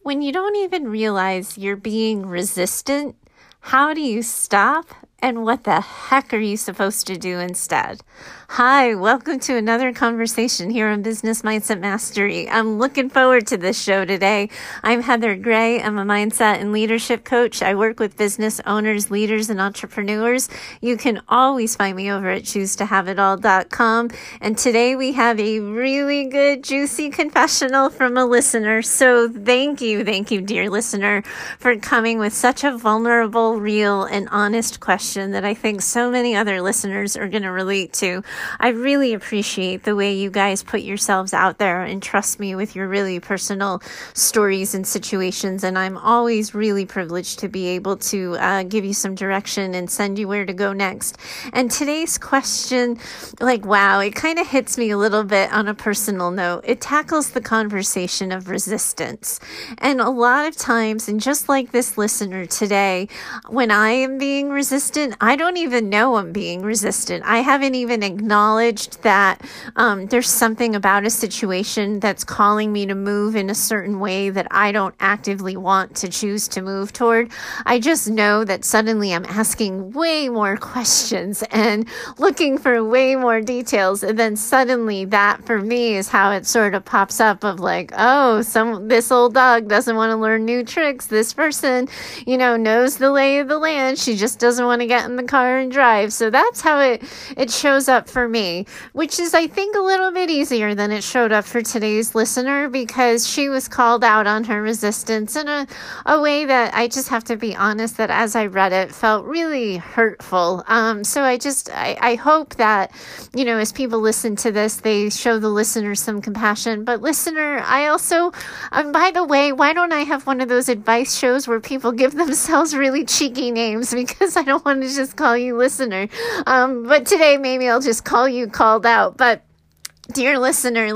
When you don't even realize you're being resistant, how do you stop? And what the heck are you supposed to do instead? Hi, welcome to another conversation here on Business Mindset Mastery. I'm looking forward to this show today. I'm Heather Gray. I'm a mindset and leadership coach. I work with business owners, leaders, and entrepreneurs. You can always find me over at choosetohaveitall.com. And today we have a really good, juicy confessional from a listener. So thank you, dear listener, for coming with such a vulnerable, real, and honest question that I think so many other listeners are going to relate to. I really appreciate the way you guys put yourselves out there and trust me with your really personal stories and situations. And I'm always really privileged to be able to give you some direction and send you where to go next. And today's question, wow, it kind of hits me a little bit on a personal note. It tackles the conversation of resistance. And a lot of times, and just like this listener today, when I am being resistant, I don't even know I'm being resistant. I haven't even acknowledged that there's something about a situation that's calling me to move in a certain way that I don't actively want to choose to move toward. I just know that suddenly I'm asking way more questions and looking for way more details. And then suddenly that for me is how it sort of pops up of this old dog doesn't want to learn new tricks. This person, knows the lay of the land. She just doesn't want to get in the car and drive. So that's how it shows up for me, which is, I think, a little bit easier than it showed up for today's listener because she was called out on her resistance in a way that I just have to be honest that as I read it felt really hurtful. So I hope that, as people listen to this, they show the listener some compassion. But listener, I also, by the way, why don't I have one of those advice shows where people give themselves really cheeky names because I don't want to just call you listener. But today maybe I'll just call you called out. But dear listener,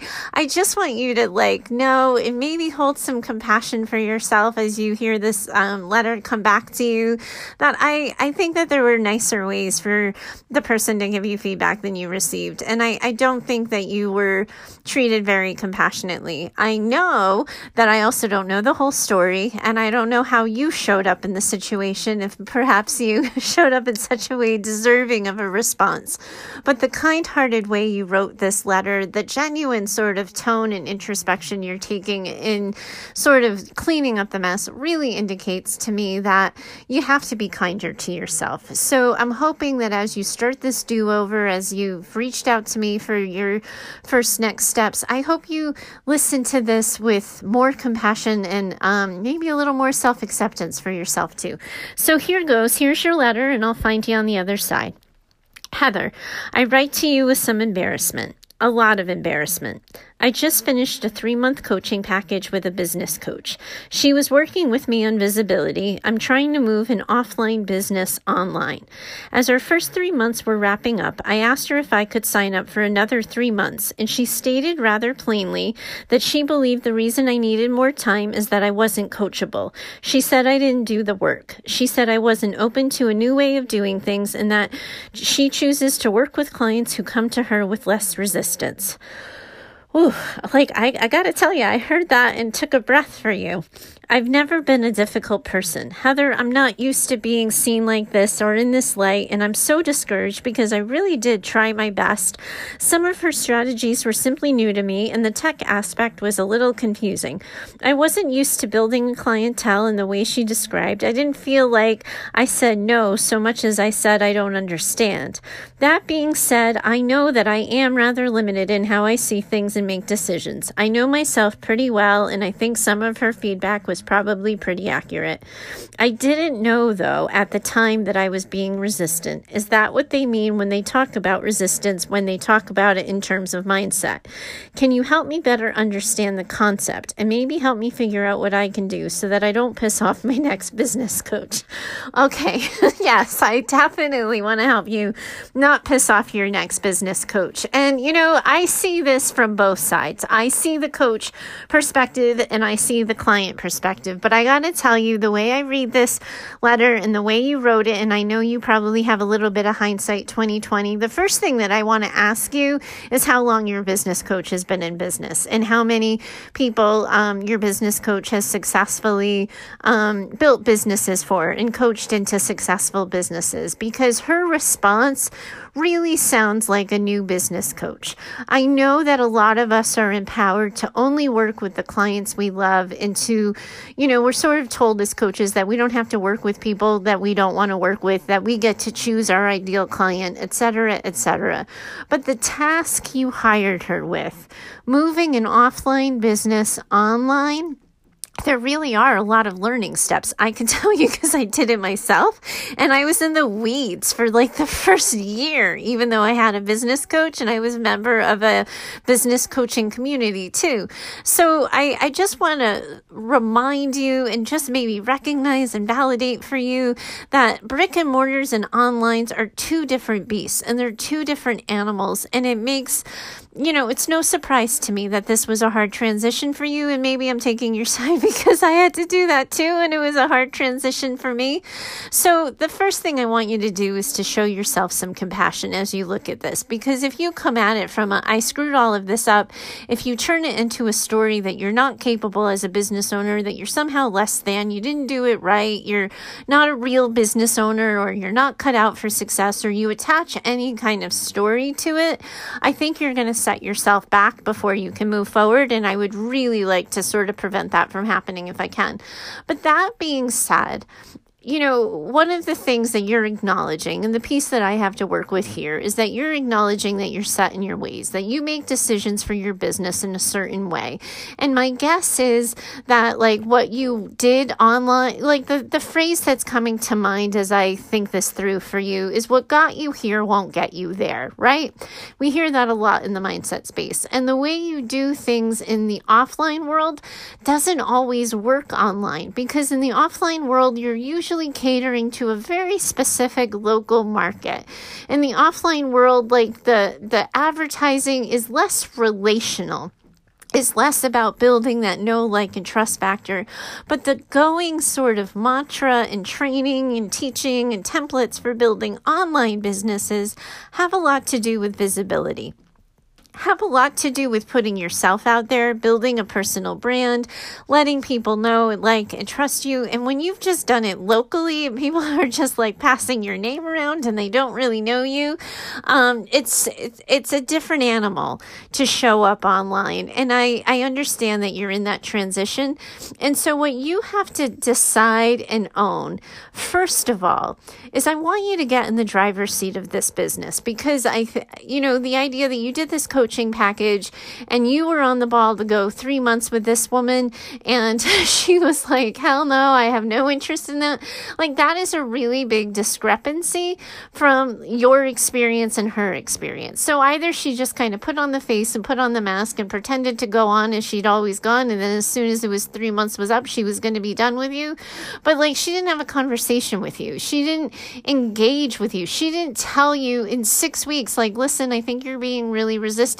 I just want you to know and maybe hold some compassion for yourself as you hear this letter come back to you, that I think that there were nicer ways for the person to give you feedback than you received. And I don't think that you were treated very compassionately. I know that I also don't know the whole story, and I don't know how you showed up in the situation, if perhaps you showed up in such a way deserving of a response. But the kind-hearted way you wrote this letter, the genuine sort of tone and introspection you're taking in sort of cleaning up the mess really indicates to me that you have to be kinder to yourself. So I'm hoping that as you start this do-over, as you've reached out to me for your first next steps, I hope you listen to this with more compassion and maybe a little more self-acceptance for yourself too. So here goes. Here's your letter, and I'll find you on the other side. Heather, I write to you with some embarrassment. A lot of embarrassment. I just finished a 3-month coaching package with a business coach. She was working with me on visibility. I'm trying to move an offline business online. As our first 3 months were wrapping up, I asked her if I could sign up for another 3 months, and she stated rather plainly that she believed the reason I needed more time is that I wasn't coachable. She said I didn't do the work. She said I wasn't open to a new way of doing things and that she chooses to work with clients who come to her with less resistance. Ooh, I gotta tell you, I heard that and took a breath for you. I've never been a difficult person. Heather, I'm not used to being seen like this or in this light, and I'm so discouraged because I really did try my best. Some of her strategies were simply new to me, and the tech aspect was a little confusing. I wasn't used to building a clientele in the way she described. I didn't feel like I said no so much as I said I don't understand. That being said, I know that I am rather limited in how I see things and make decisions. I know myself pretty well, and I think some of her feedback was probably pretty accurate. I didn't know, though, at the time that I was being resistant. Is that what they mean when they talk about resistance, when they talk about it in terms of mindset? Can you help me better understand the concept and maybe help me figure out what I can do so that I don't piss off my next business coach? Okay, yes, I definitely want to help you not piss off your next business coach. And, I see this from both both sides. I see the coach perspective and I see the client perspective. But I got to tell you, the way I read this letter and the way you wrote it, and I know you probably have a little bit of hindsight 2020, the first thing that I want to ask you is how long your business coach has been in business and how many people your business coach has successfully built businesses for and coached into successful businesses, because her response really sounds like a new business coach. I know that a lot of us are empowered to only work with the clients we love and to, we're sort of told as coaches that we don't have to work with people that we don't want to work with, that we get to choose our ideal client, etc., etc. But the task you hired her with, moving an offline business online, there really are a lot of learning steps. I can tell you because I did it myself, and I was in the weeds for like the first year, even though I had a business coach and I was a member of a business coaching community too. So I just want to remind you and just maybe recognize and validate for you that brick and mortars and onlines are two different beasts and they're two different animals. And it makes, it's no surprise to me that this was a hard transition for you. And maybe I'm taking your side because I had to do that too. And it was a hard transition for me. So the first thing I want you to do is to show yourself some compassion as you look at this. Because if you come at it from I screwed all of this up, if you turn it into a story that you're not capable as a business owner, that you're somehow less than, you didn't do it right, you're not a real business owner, or you're not cut out for success, or you attach any kind of story to it, I think you're going to set yourself back before you can move forward. And I would really like to sort of prevent that from happening if I can. But that being said, one of the things that you're acknowledging, and the piece that I have to work with here, is that you're acknowledging that you're set in your ways, that you make decisions for your business in a certain way. And my guess is that what you did online, the phrase that's coming to mind as I think this through for you is what got you here won't get you there, right? We hear that a lot in the mindset space. And the way you do things in the offline world doesn't always work online, because in the offline world, you're usually catering to a very specific local market. In the offline world, the advertising is less relational. It's less about building that know, like, and trust factor, but the going sort of mantra and training and teaching and templates for building online businesses have a lot to do with visibility. Have a lot to do with putting yourself out there, building a personal brand, letting people know, like, and trust you. And when you've just done it locally and people are just passing your name around and they don't really know you, it's a different animal to show up online. And I understand that you're in that transition. And so what you have to decide and own, first of all, is I want you to get in the driver's seat of this business, because the idea that you did this coaching package and you were on the ball to go 3 months with this woman and she was like, hell no, I have no interest in that. That is a really big discrepancy from your experience and her experience. So either she just kind of put on the face and put on the mask and pretended to go on as she'd always gone, and then as soon as it was 3 months was up, she was going to be done with you. But she didn't have a conversation with you. She didn't engage with you. She didn't tell you in 6 weeks, listen, I think you're being really resistant.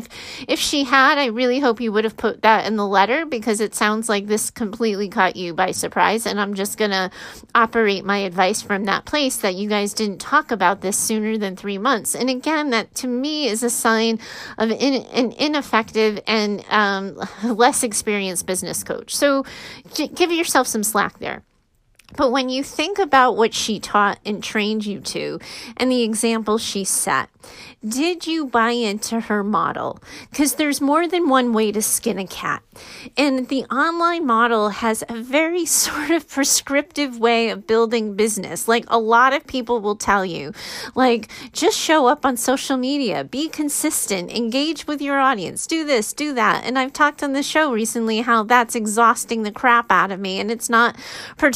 If she had, I really hope you would have put that in the letter, because it sounds like this completely caught you by surprise. And I'm just going to operate my advice from that place, that you guys didn't talk about this sooner than 3 months. And again, that to me is a sign of an ineffective and less experienced business coach. So give yourself some slack there. But when you think about what she taught and trained you to and the example she set, did you buy into her model? Because there's more than one way to skin a cat. And the online model has a very sort of prescriptive way of building business. A lot of people will tell you, just show up on social media, be consistent, engage with your audience, do this, do that. And I've talked on the show recently how that's exhausting the crap out of me. And it's not particularly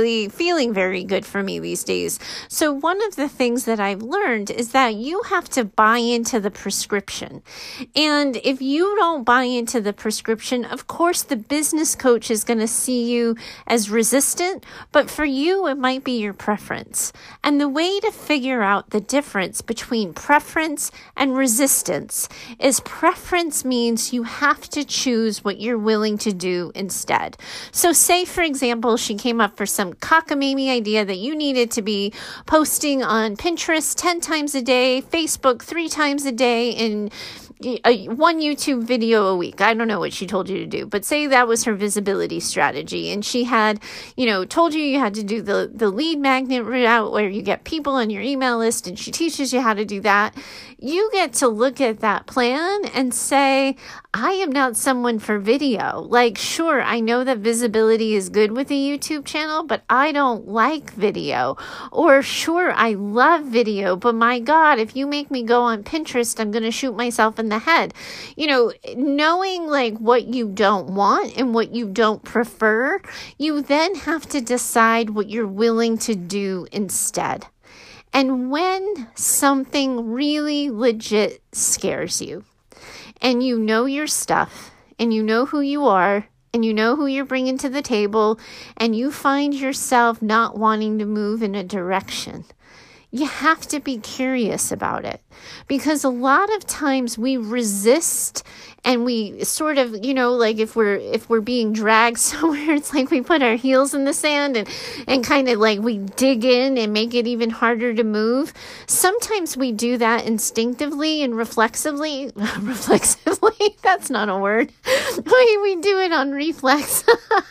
really feeling very good for me these days. So one of the things that I've learned is that you have to buy into the prescription. And if you don't buy into the prescription, of course, the business coach is going to see you as resistant, but for you, it might be your preference. And the way to figure out the difference between preference and resistance is preference means you have to choose what you're willing to do instead. So say, for example, she came up for some cockamamie idea that you needed to be posting on Pinterest 10 times a day, Facebook 3 times a day, and one YouTube video a week. I don't know what she told you to do, but say that was her visibility strategy. And she had, told you had to do the lead magnet route where you get people on your email list, and she teaches you how to do that. You get to look at that plan and say, I am not someone for video. Like, sure, I know that visibility is good with a YouTube channel, but I don't like video. Or sure, I love video, but my God, if you make me go on Pinterest, I'm going to shoot myself in the head. Knowing like what you don't want and what you don't prefer, you then have to decide what you're willing to do instead. And when something really legit scares you, and you know your stuff, and you know who you are, and you know who you're bringing to the table, and you find yourself not wanting to move in a direction, you have to be curious about it, because a lot of times we resist and we sort of, like if we're being dragged somewhere, it's like we put our heels in the sand and kind of like we dig in and make it even harder to move. Sometimes we do that instinctively and reflexively, that's not a word. We do it on reflex.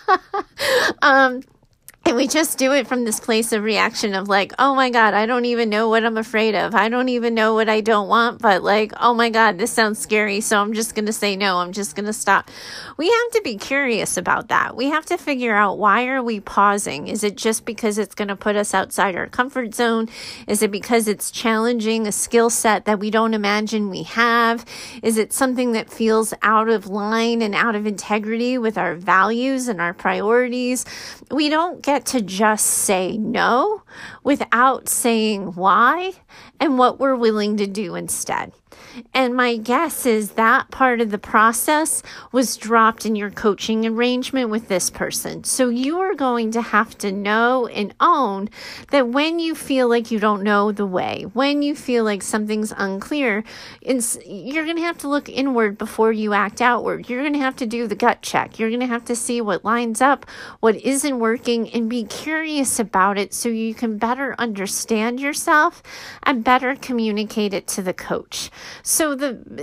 And we just do it from this place of reaction of like, oh my God, I don't even know what I'm afraid of. I don't even know what I don't want, but like, oh my God, this sounds scary. So I'm just going to say no. I'm just going to stop. We have to be curious about that. We have to figure out, why are we pausing? Is it just because it's going to put us outside our comfort zone? Is it because it's challenging a skill set that we don't imagine we have? Is it something that feels out of line and out of integrity with our values and our priorities? We don't get to just say no without saying why and what we're willing to do instead. And my guess is that part of the process was dropped in your coaching arrangement with this person. So you are going to have to know and own that when you feel like you don't know the way, when you feel like something's unclear, you're going to have to look inward before you act outward. You're going to have to do the gut check. You're going to have to see what lines up, what isn't working, and be curious about it so you can better understand yourself and better communicate it to the coach. So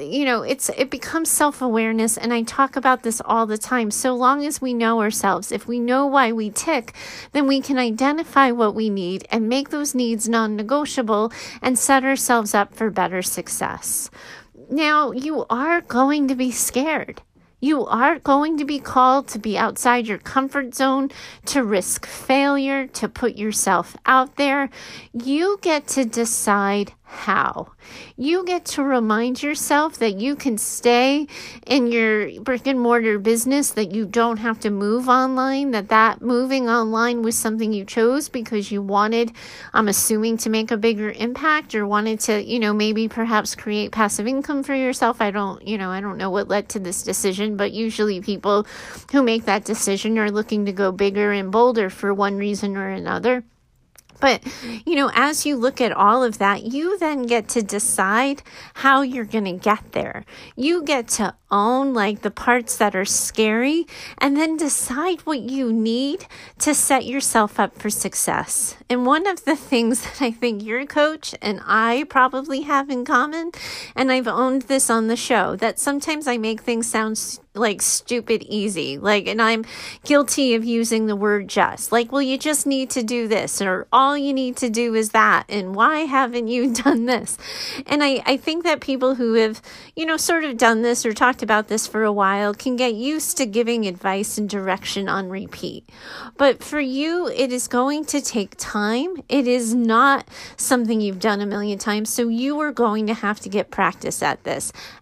it becomes self-awareness, and I talk about this all the time. So long as we know ourselves, if we know why we tick, then we can identify what we need and make those needs non-negotiable and set ourselves up for better success. Now, you are going to be scared. You are going to be called to be outside your comfort zone, to risk failure, to put yourself out there. You get to decide how. You get to remind yourself that you can stay in your brick and mortar business, that you don't have to move online, that moving online was something you chose because you wanted, I'm assuming, to make a bigger impact, or wanted to, maybe perhaps create passive income for yourself. I don't know what led to this decision, but usually people who make that decision are looking to go bigger and bolder for one reason or another. But, as you look at all of that, you then get to decide how you're going to get there. You get to own like the parts that are scary, and then decide what you need to set yourself up for success. And one of the things that I think your coach and I probably have in common, and I've owned this on the show, that sometimes I make things sound like stupid easy, and I'm guilty of using the word just, well, you just need to do this, or all you need to do is that, and why haven't you done this? And I think that people who have, sort of done this or talked about this for a while can get used to giving advice and direction on repeat. But for you, it is going to take time. It is not something you've done a million times, so you are going to have to get practice at this.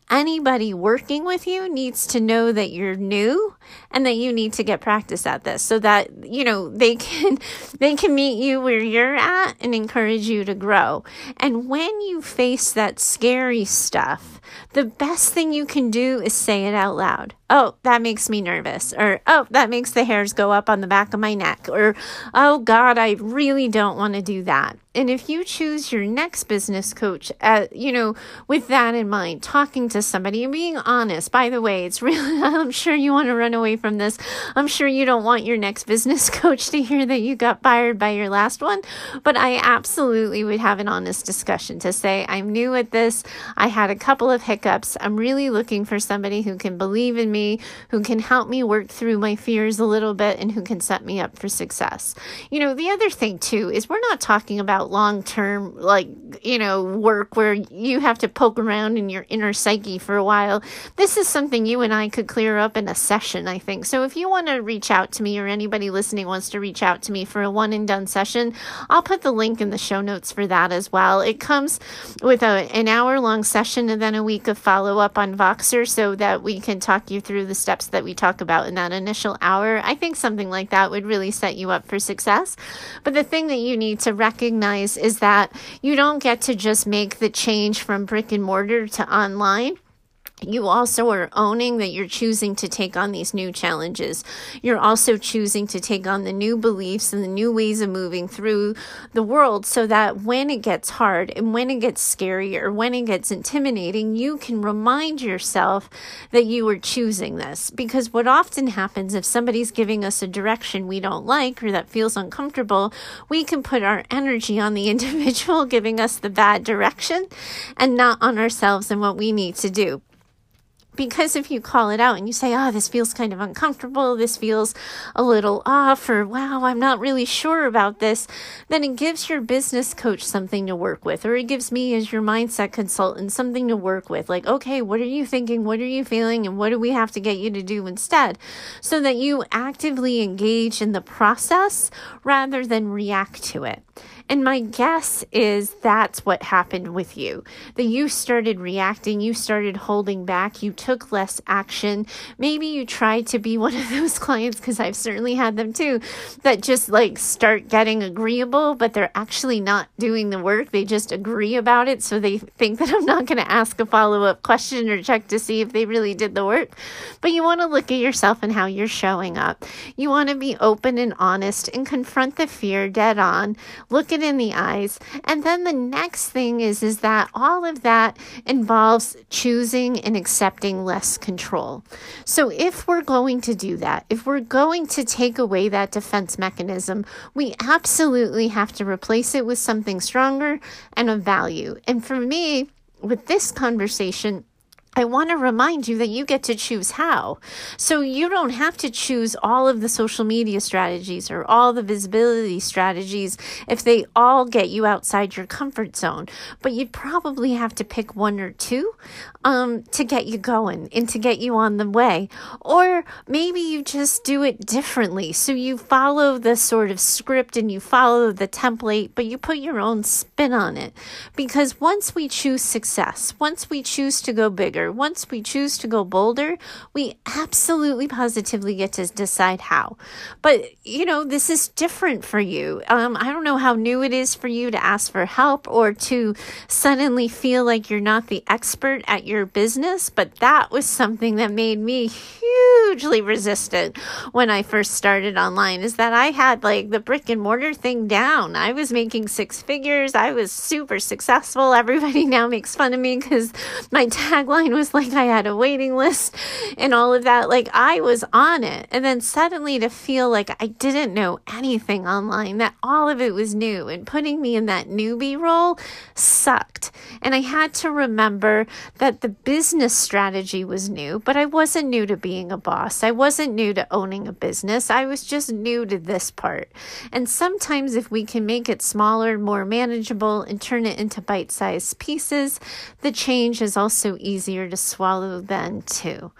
anybody working with you needs to know that you're new and that you need to get practice at this so that, they can meet you where you're at and encourage you to grow. And when you face that scary stuff, the best thing you can do is say it out loud. Oh, that makes me nervous. Or, oh, that makes the hairs go up on the back of my neck. Or, oh God, I really don't want to do that. And if you choose your next business coach, with that in mind, talking to somebody and being honest, by the way, it's really, I'm sure you want to run away from this. I'm sure you don't want your next business coach to hear that you got fired by your last one, but I absolutely would have an honest discussion to say, I'm new at this. I had a couple of hiccups. I'm really looking for somebody who can believe in me, who can help me work through my fears a little bit, and who can set me up for success. The other thing too is we're not talking about long-term, work where you have to poke around in your inner psyche for a while. This is something you and I could clear up in a session, I think. So if you want to reach out to me, or anybody listening wants to reach out to me for a one and done session, I'll put the link in the show notes for that as well. It comes with an hour-long session and then a week of follow-up on Voxer so that we can talk you through the steps that we talk about in that initial hour. I think something like that would really set you up for success. But the thing that you need to recognize is that you don't get to just make the change from brick and mortar to online. You also are owning that you're choosing to take on these new challenges. You're also choosing to take on the new beliefs and the new ways of moving through the world so that when it gets hard and when it gets scary or when it gets intimidating, you can remind yourself that you are choosing this. Because what often happens if somebody's giving us a direction we don't like or that feels uncomfortable, we can put our energy on the individual giving us the bad direction and not on ourselves and what we need to do. Because if you call it out and you say, oh, this feels kind of uncomfortable, this feels a little off, or wow, I'm not really sure about this, then it gives your business coach something to work with, or it gives me as your mindset consultant something to work with. Like, okay, what are you thinking? What are you feeling? And what do we have to get you to do instead? So that you actively engage in the process rather than react to it. And my guess is that's what happened with you, that you started reacting, you started holding back, you took less action. Maybe you tried to be one of those clients, because I've certainly had them too, that just start getting agreeable, but they're actually not doing the work. They just agree about it. So they think that I'm not going to ask a follow-up question or check to see if they really did the work. But you want to look at yourself and how you're showing up. You want to be open and honest and confront the fear dead on. Look at in the eyes. And then the next thing is that all of that involves choosing and accepting less control. So if we're going to do that, if we're going to take away that defense mechanism, we absolutely have to replace it with something stronger and of value. And for me, with this conversation, I want to remind you that you get to choose how. So you don't have to choose all of the social media strategies or all the visibility strategies if they all get you outside your comfort zone. But you'd probably have to pick one or two to get you going and to get you on the way. Or maybe you just do it differently. So you follow the sort of script and you follow the template, but you put your own spin on it. Because once we choose success, once we choose to go bigger, once we choose to go bolder, we absolutely positively get to decide how. But, this is different for you. I don't know how new it is for you to ask for help or to suddenly feel like you're not the expert at your business, but that was something that made me hugely resistant when I first started online, is that I had the brick and mortar thing down. I was making six figures. I was super successful. Everybody now makes fun of me because my tagline was I had a waiting list and all of that. I was on it. And then suddenly to feel like I didn't know anything online, that all of it was new, and putting me in that newbie role sucked. And I had to remember that the business strategy was new, but I wasn't new to being a boss. I wasn't new to owning a business. I was just new to this part. And sometimes if we can make it smaller, more manageable, and turn it into bite-sized pieces, the change is also easier easier to swallow then too.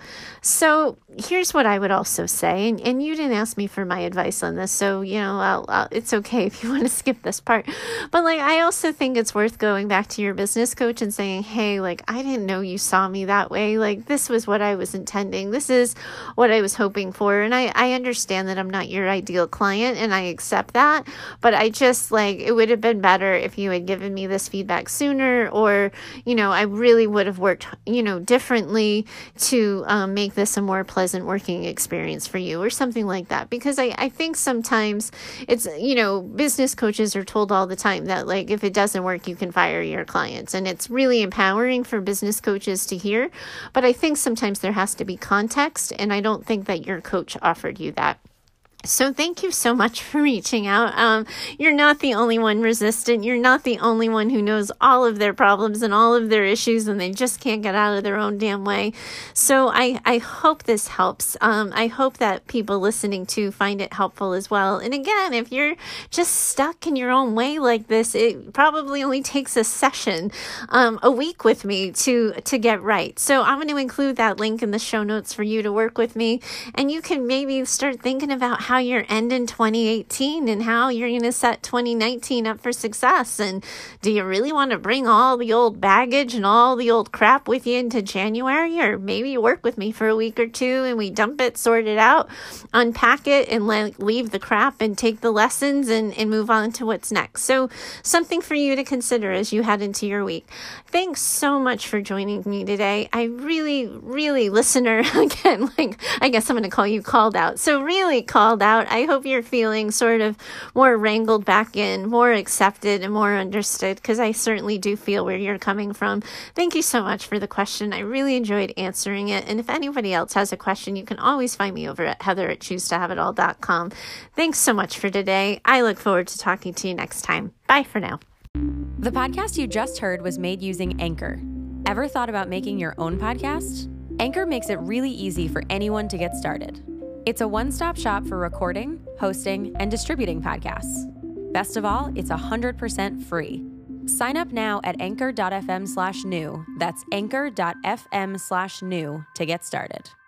So here's what I would also say, and you didn't ask me for my advice on this, so, it's okay if you want to skip this part. But I also think it's worth going back to your business coach and saying, hey, I didn't know you saw me that way. This was what I was intending. This is what I was hoping for. And I understand that I'm not your ideal client, and I accept that. But I just it would have been better if you had given me this feedback sooner, or, I really would have worked, differently to make this a more pleasant working experience for you, or something like that. Because I think sometimes it's, business coaches are told all the time that if it doesn't work, you can fire your clients. And it's really empowering for business coaches to hear. But I think sometimes there has to be context. And I don't think that your coach offered you that. So thank you so much for reaching out. You're not the only one resistant. You're not the only one who knows all of their problems and all of their issues, and they just can't get out of their own damn way. So I hope this helps. I hope that people listening to find it helpful as well. And again, if you're just stuck in your own way like this, it probably only takes a session, a week with me to get right. So I'm going to include that link in the show notes for you to work with me, and you can maybe start thinking about how you're ending 2018 and how you're going to set 2019 up for success. And do you really want to bring all the old baggage and all the old crap with you into January? Or maybe you work with me for a week or two and we dump it, sort it out, unpack it, and leave the crap and take the lessons and move on to what's next. So something for you to consider as you head into your week. Thanks so much for joining me today. I really, listener, again, I guess I'm going to call you called out. So really called out. I hope you're feeling sort of more wrangled back in, more accepted and more understood, because I certainly do feel where you're coming from. Thank you so much for the question. I really enjoyed answering it. And if anybody else has a question, you can always find me over at heather@choosetohaveitall.com. Thanks so much for today. I look forward to talking to you next time. Bye for now. The podcast you just heard was made using Anchor. Ever thought about making your own podcast? Anchor makes it really easy for anyone to get started. It's a one-stop shop for recording, hosting, and distributing podcasts. Best of all, it's 100% free. Sign up now at anchor.fm/new. That's anchor.fm/new to get started.